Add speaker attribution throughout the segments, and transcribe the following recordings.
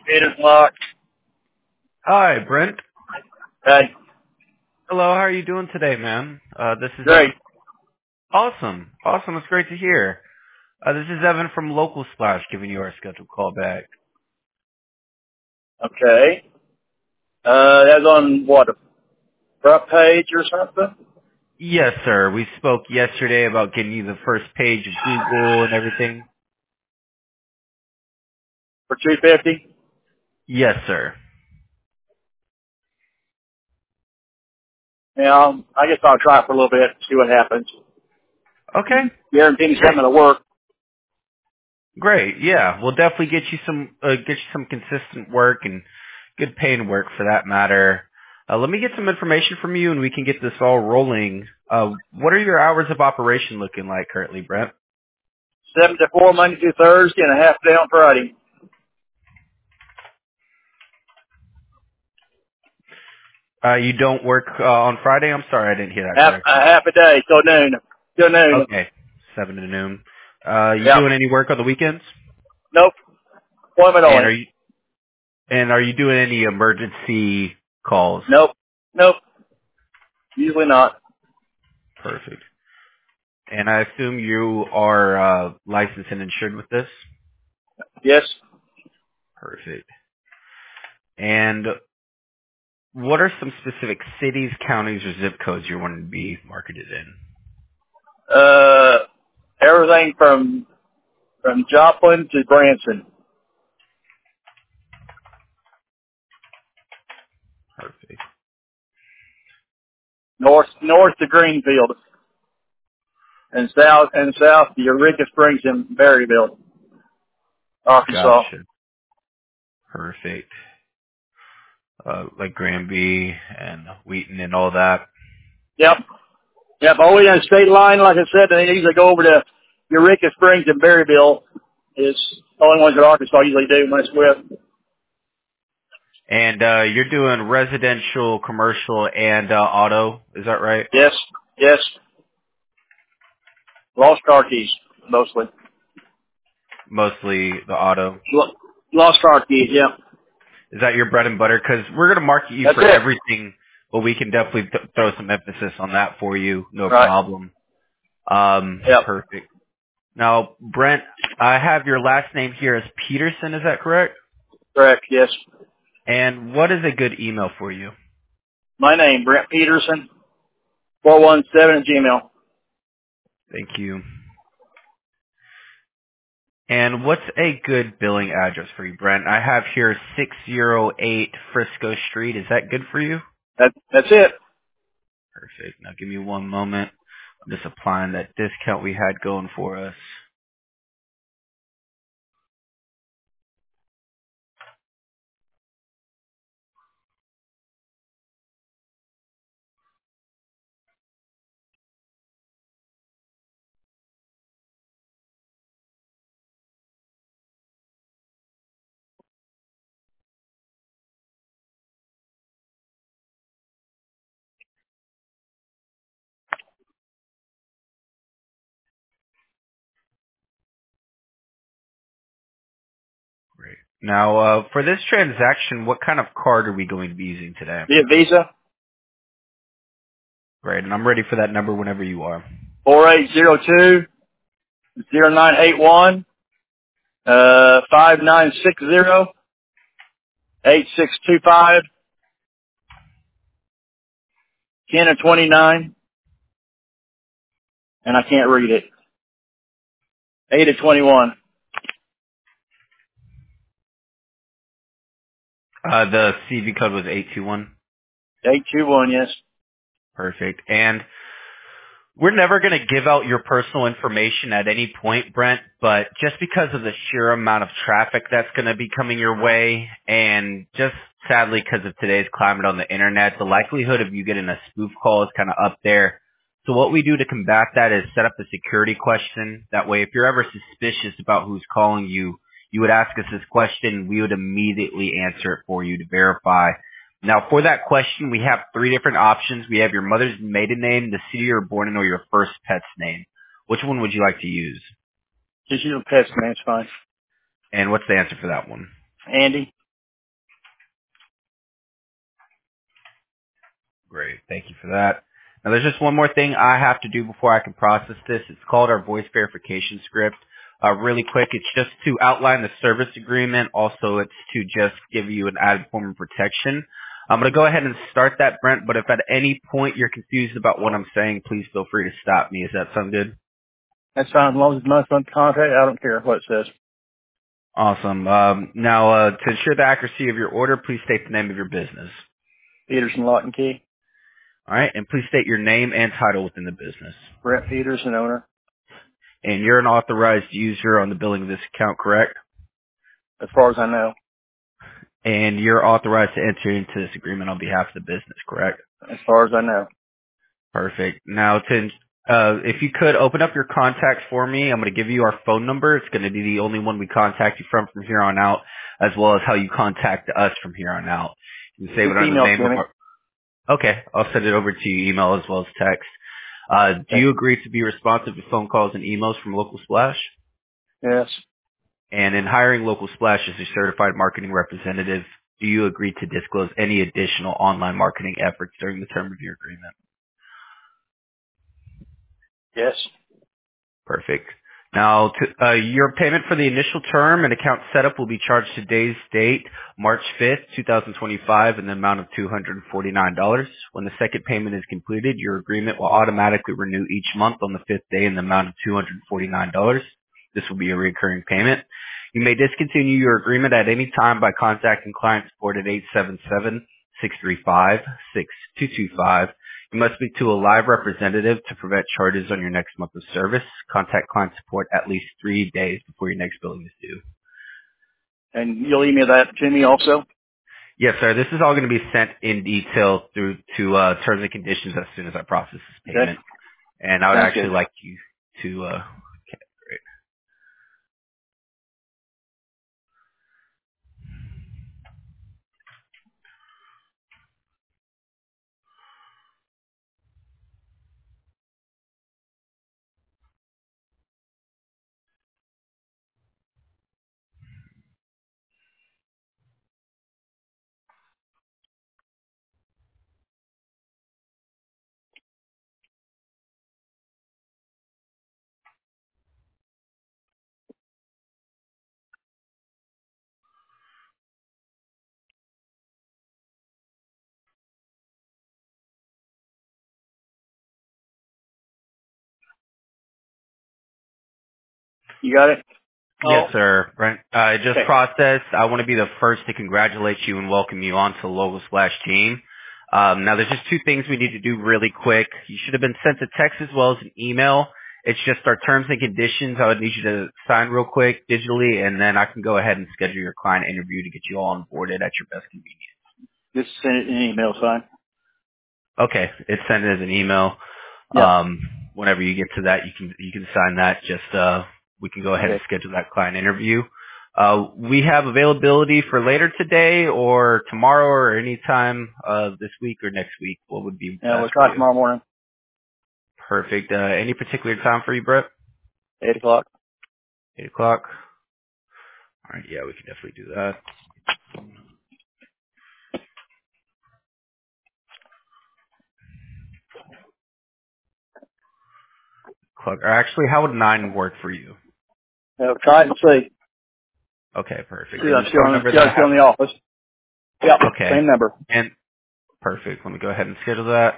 Speaker 1: It is locked.
Speaker 2: Hi, Brent.
Speaker 1: Hey,
Speaker 2: Hello, how are you doing today, man? This is
Speaker 1: great.
Speaker 2: Evan. Awesome. Awesome. It's great to hear. This is Evan from Local Splash giving you our scheduled call back.
Speaker 1: Okay. That's on what, a front page or something?
Speaker 2: Yes, sir. We spoke yesterday about getting you the first page of Google and everything.
Speaker 1: For 250?
Speaker 2: Yes, sir.
Speaker 1: Yeah, I guess I'll try it for a little bit, see what happens.
Speaker 2: Okay.
Speaker 1: Guarantee
Speaker 2: Great.
Speaker 1: something to work.
Speaker 2: Great. Yeah, we'll definitely get you some consistent work and good paying work for that matter. Let me get some information from you and we can get this all rolling. What are your hours of operation looking like currently, Brent?
Speaker 1: 7 to 4 Monday through Thursday and a half day on Friday.
Speaker 2: You don't work on Friday? I'm sorry, I didn't hear that
Speaker 1: Half,
Speaker 2: correctly.
Speaker 1: half a day till noon. Till noon.
Speaker 2: Okay, 7 to noon. You
Speaker 1: Yep.
Speaker 2: doing any work on the weekends?
Speaker 1: Nope. Appointment
Speaker 2: And
Speaker 1: only.
Speaker 2: are you doing any emergency calls?
Speaker 1: Nope. Nope. Usually not.
Speaker 2: Perfect. And I assume you are licensed and insured with this?
Speaker 1: Yes.
Speaker 2: Perfect. And what are some specific cities, counties, or zip codes you're wanting to be marketed in?
Speaker 1: Uh, everything from Joplin to Branson.
Speaker 2: Perfect.
Speaker 1: North to Greenfield. And south to Eureka Springs and Berryville, Arkansas.
Speaker 2: Gotcha. Perfect. Like Granby and Wheaton and all that.
Speaker 1: Yep. Yep. Always on state line, like I said, they usually go over to Eureka Springs and Berryville is the only ones that Arkansas usually do mess with.
Speaker 2: And you're doing residential, commercial, and auto. Is that right?
Speaker 1: Yes. Yes. Lost car keys, mostly.
Speaker 2: Mostly the auto.
Speaker 1: Lost car keys, yeah.
Speaker 2: Is that your bread and butter? Because we're going to market you
Speaker 1: That's
Speaker 2: for
Speaker 1: it.
Speaker 2: everything, but we can definitely throw some emphasis on that for you. No
Speaker 1: Right.
Speaker 2: problem.
Speaker 1: Yep.
Speaker 2: Perfect. Now, Brent, I have your last name here as Peterson. Is that correct?
Speaker 1: Correct, yes.
Speaker 2: And what is a good email for you?
Speaker 1: My name, Brent Peterson, 417 at Gmail.
Speaker 2: Thank you. And what's a good billing address for you, Brent? I have here 608 Frisco Street. Is that good for you?
Speaker 1: That's it.
Speaker 2: Perfect. Now give me one moment. I'm just applying that discount we had going for us. Great. Now, for this transaction, what kind of card are we going to be using today?
Speaker 1: Via Visa,
Speaker 2: Great. And I'm ready for that number whenever you are.
Speaker 1: 4802-0981, 5960-8625, 10 of 29, and I can't read it. 8 of 21.
Speaker 2: The CV code was 821.
Speaker 1: 821, yes.
Speaker 2: Perfect. And we're never going to give out your personal information at any point, Brent, but just because of the sheer amount of traffic that's going to be coming your way, and just sadly because of today's climate on the internet, the likelihood of you getting a spoof call is kind of up there. So what we do to combat that is set up a security question. That way, if you're ever suspicious about who's calling you, you would ask us this question, and we would immediately answer it for you to verify. Now, for that question, we have three different options. We have your mother's maiden name, the city you were born in, or your first pet's name. Which one would you like to use?
Speaker 1: Just use a pest man, it's fine.
Speaker 2: And what's the answer for that one?
Speaker 1: Andy?
Speaker 2: Great. Thank you for that. Now, there's just one more thing I have to do before I can process this. It's called our voice verification script. Really quick, it's just to outline the service agreement. Also, it's to just give you an added form of protection. I'm going to go ahead and start that, Brent, but if at any point you're confused about what I'm saying, please feel free to stop me. Does that sound good?
Speaker 1: That's fine. As long as it's not on contact, I don't care what it says.
Speaker 2: Awesome. Now, to ensure the accuracy of your order, please state the name of your business.
Speaker 1: Peterson Lock and Key.
Speaker 2: All right, and please state your name and title within the business.
Speaker 1: Brent Peterson, owner.
Speaker 2: And you're an authorized user on the billing of this account, correct?
Speaker 1: As far as I know.
Speaker 2: And you're authorized to enter into this agreement on behalf of the business, correct?
Speaker 1: As far as I know.
Speaker 2: Perfect. Now, if you could open up your contacts for me, I'm going to give you our phone number. It's going to be the only one we contact you from here on out, as well as how you contact us from here on out. You can save it under the name of our... Okay, I'll send it over to you, email as well as text. Do you agree to be responsive to phone calls and emails from Local Splash?
Speaker 1: Yes.
Speaker 2: And in hiring Local Splash as a certified marketing representative, do you agree to disclose any additional online marketing efforts during the term of your agreement?
Speaker 1: Yes.
Speaker 2: Perfect. Now, your payment for the initial term and account setup will be charged today's date, March 5th, 2025, in the amount of $249. When the second payment is completed, your agreement will automatically renew each month on the fifth day in the amount of $249. This will be a recurring payment. You may discontinue your agreement at any time by contacting client support at 877-635-6225. You must speak to a live representative to prevent charges on your next month of service. Contact client support at least 3 days before your next billing is due.
Speaker 1: And you'll email that to me also?
Speaker 2: Yes, sir. This is all going to be sent in detail through to terms and conditions as soon as I process this payment.
Speaker 1: Okay.
Speaker 2: And I would
Speaker 1: Sounds
Speaker 2: actually
Speaker 1: good.
Speaker 2: like you to... okay, great.
Speaker 1: You got it?
Speaker 2: Yes, sir. Brent, I just
Speaker 1: Okay.
Speaker 2: processed. I want to be the first to congratulate you and welcome you onto the Local Splash team. Now, there's just two things we need to do really quick. You should have been sent a text as well as an email. It's just our terms and conditions. I would need you to sign real quick digitally, and then I can go ahead and schedule your client interview to get you all onboarded at your best convenience.
Speaker 1: Just send it in an email, fine.
Speaker 2: Okay, it's sent as an email.
Speaker 1: Yeah.
Speaker 2: Whenever you get to that, you can sign that. Just we can go ahead and schedule that client interview. We have availability for later today or tomorrow or any time this week or next week. What would be
Speaker 1: Yeah,
Speaker 2: best
Speaker 1: we'll
Speaker 2: for
Speaker 1: try
Speaker 2: you?
Speaker 1: tomorrow morning,
Speaker 2: Perfect. Any particular time for you, Brett?
Speaker 1: 8 o'clock.
Speaker 2: 8 o'clock. All right. Yeah, we can definitely do that. Clock. Or actually, how would 9 work for you?
Speaker 1: Yeah, try it and see.
Speaker 2: Okay, perfect.
Speaker 1: See,
Speaker 2: And
Speaker 1: I'm
Speaker 2: your
Speaker 1: still
Speaker 2: phone
Speaker 1: in,
Speaker 2: number that
Speaker 1: still
Speaker 2: I have.
Speaker 1: in the office. Yeah,
Speaker 2: Okay.
Speaker 1: same number.
Speaker 2: And perfect. Let me go ahead and schedule that.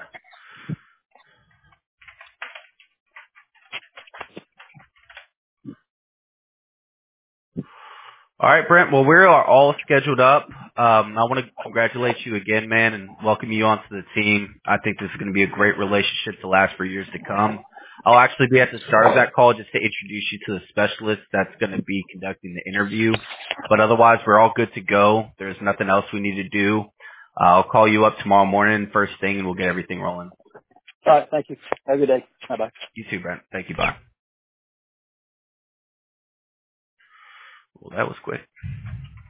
Speaker 2: All right, Brent. Well, we are all scheduled up. I want to congratulate you again, man, and welcome you onto the team. I think this is going to be a great relationship to last for years to come. I'll actually be at the start of that call just to introduce you to the specialist that's going to be conducting the interview. But otherwise, we're all good to go. There's nothing else we need to do. I'll call you up tomorrow morning, first thing, and we'll get everything rolling.
Speaker 1: All right, thank you. Have a good day. Bye-bye.
Speaker 2: You too, Brent. Thank you. Bye. Well, that was quick.